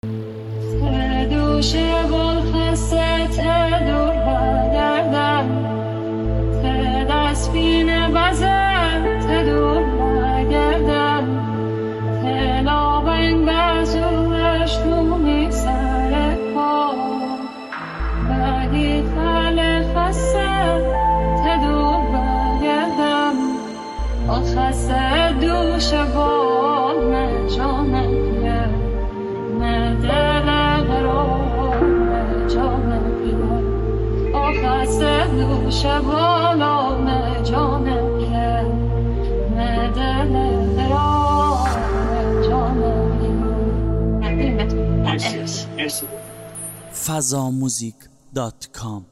دوش بال خسته دور بگردم دستبین بزر دور بگردم لابنگ بزرش دومی سر پا بگی خل خسته دور بگردم خسته دوش بال من جانم شبالا من جانم که مدل را جانم فضاموزیک.com